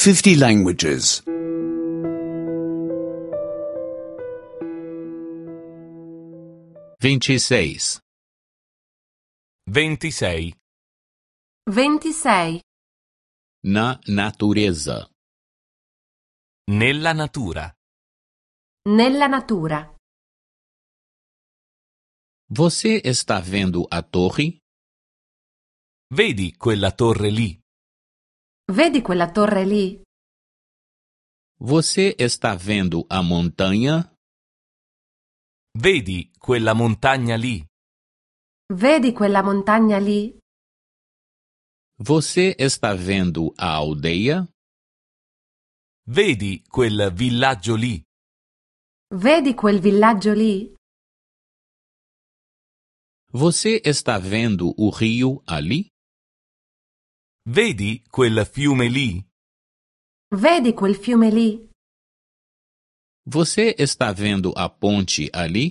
50 languages. 26. 26. 26. Na natureza. Nella natura. Nella natura. Você está vendo a torre? Vedi quella torre lì? Vedi quella torre lì? Você está vendo a montanha? Vedi quella montagna lì? Vedi quella montagna lì? Você está vendo a aldeia? Vedi quel villaggio lì? Vedi quel villaggio lì? Você está vendo o rio ali? Vedi quel fiume lì? Vedi quel fiume lì? Você está vendo a ponte ali?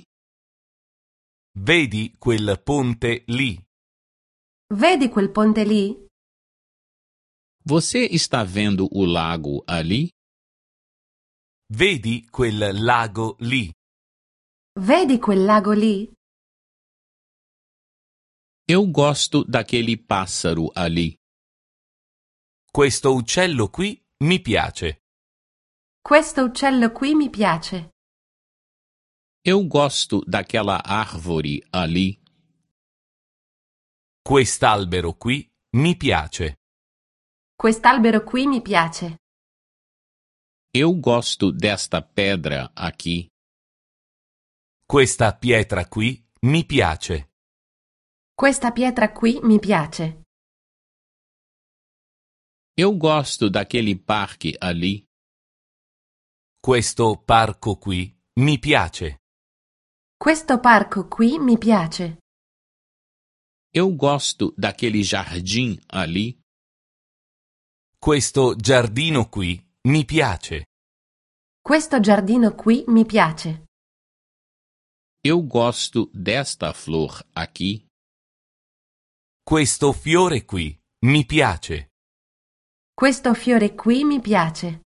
Vedi quel ponte lì? Vedi quel ponte lì? Você está vendo o lago ali? Vedi quel lago lì? Vedi quel lago lì? Eu gosto daquele pássaro ali. Questo uccello qui mi piace. Questo uccello qui mi piace. Eu gosto daquela árvore ali. Quest'albero qui mi piace. Quest'albero qui mi piace. Eu gosto desta pedra aqui. Questa pietra qui mi piace. Questa pietra qui mi piace. Eu gosto daquele parque ali. Questo parco qui mi piace. Questo parco qui mi piace. Eu gosto daquele jardim ali. Questo giardino qui mi piace. Questo giardino qui mi piace. Eu gosto desta flor aqui. Questo fiore qui mi piace. Questo fiore qui mi piace.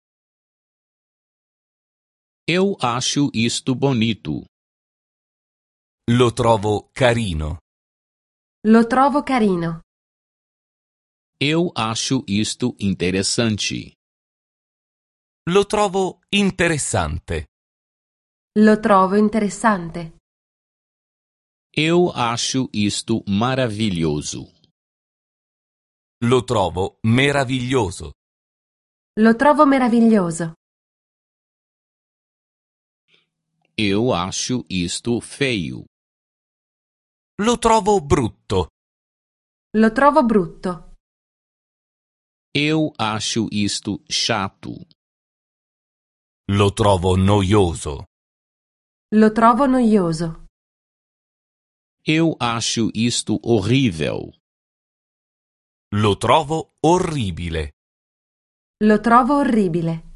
Eu acho isto bonito. Lo trovo carino. Lo trovo carino. Eu acho isto interessante. Lo trovo interessante. Lo trovo interessante. Eu acho isto maravilhoso. Lo trovo meraviglioso. Lo trovo meraviglioso. Eu acho isto feio. Lo trovo brutto. Lo trovo brutto. Eu acho isto chato. Lo trovo noioso. Lo trovo noioso. Eu acho isto horrível. Lo trovo orribile. Lo trovo orribile.